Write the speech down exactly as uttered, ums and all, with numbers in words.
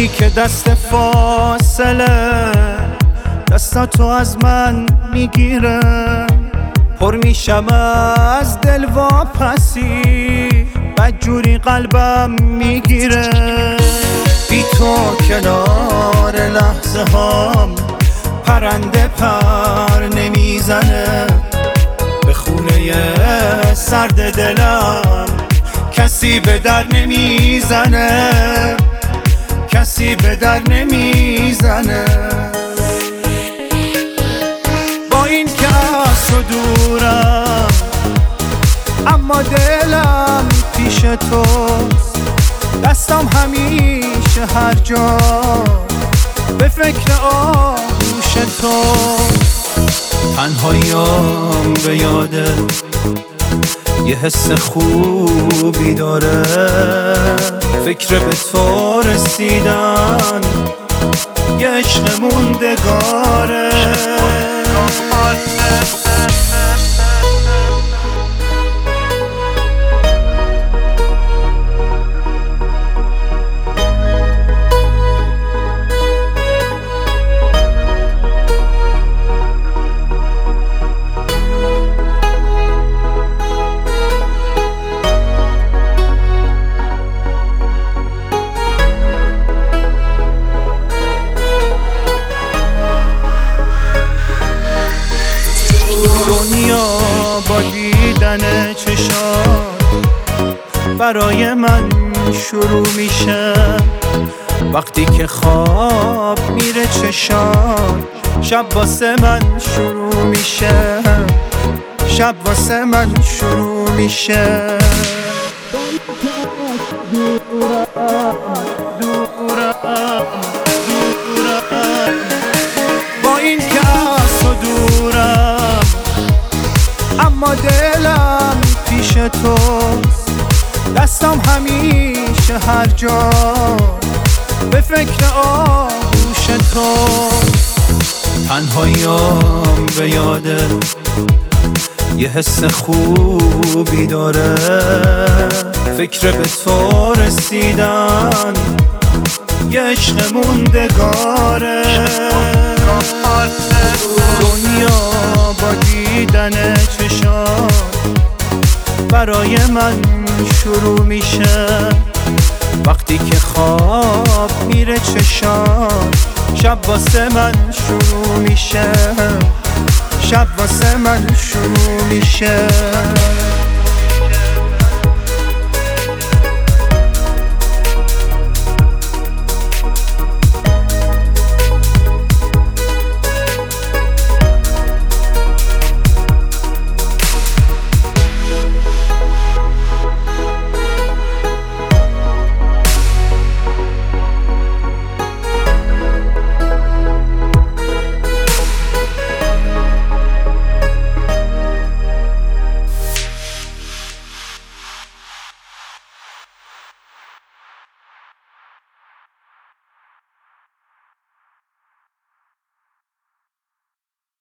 میگی که دست فاصله دستاتو از من میگیره، پر میشم از دل واپسی، بدجوری قلبم میگیره. بی تو کنار لحظه هام پرنده پر نمیزنه، به خونه سرد دلم کسی به در نمیزنه، کسی به در نمیزنه. با این که از تو دورم اما دلم پیش توست، دستم همیشه هر جا به فکر آغوش تو. تنهاییام به یاده یه حس خوبی داره، فکر به تو رسیدن یه عشق موندگاره. دنیا با دیدن چشات برای من شروع میشه، وقتی که خواب میره چشات شب واسه من شروع میشه، شب واسه من شروع میشه. با این که از تو دورم اما دلم پیش توست، دستم همیشه هر جا به فکر آغوش تو. تنهاییام به یاده یه حس خوبی داره، فکر به تو رسیدن یه عشق موندگاره. دنیا با دیدن چشات برای من شروع میشه، وقتی که خواب میره چشات شب واسه من شروع میشه، شب واسه من شروع میشه.